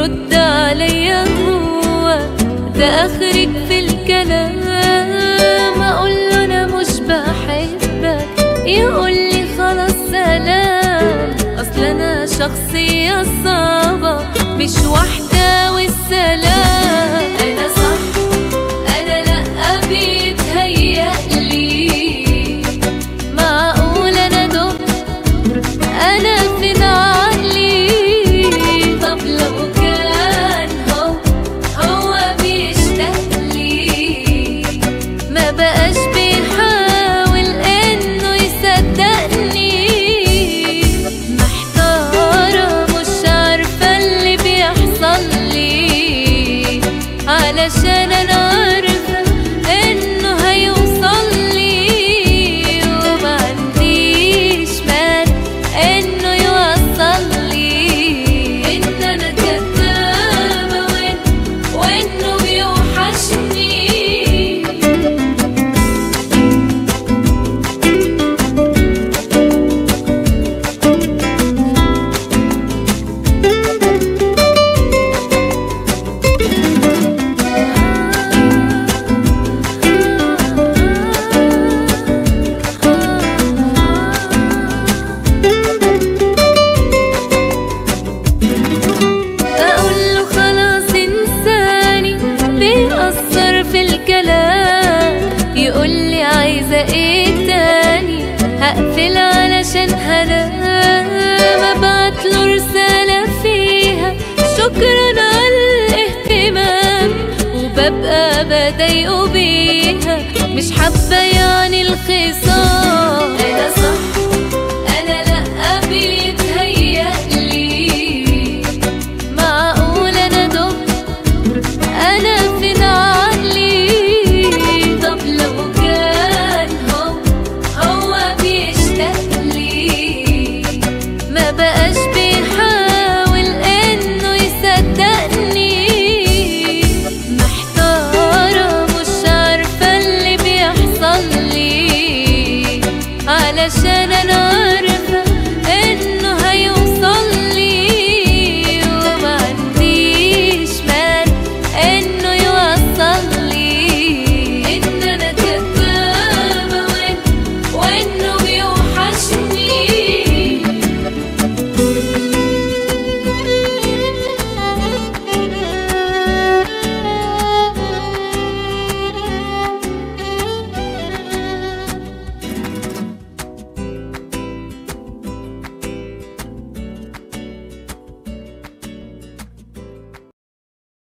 يرد عليا هو ده اخرك في الكلام، اقوله انا مش بحبك يقولي خلاص سلام. اصل انا شخصية صعبة مش واحدة والسلام. انا صح انا لأ بيتهيألي، معقول انا دب انا فين عقلي؟ طب لو كان هو بيشتاقلي ما بقاش بيحاول انه يصدقني. محتارة مش عارفة اللي بيحصل لي، علشان انا عارفة انه هيوصل لي، وما عنديش مانع انه يوصل لي ان انا كدابة وانه بيوحشني. اقوله خلاص انساني بيأثر في الكلام، يقولي عايزة ايه تاني؟ هقفل علشان هنام، ابعتله رسالة فيها شكرا على الاهتمام، وببقى بضايقه بيها مش حابة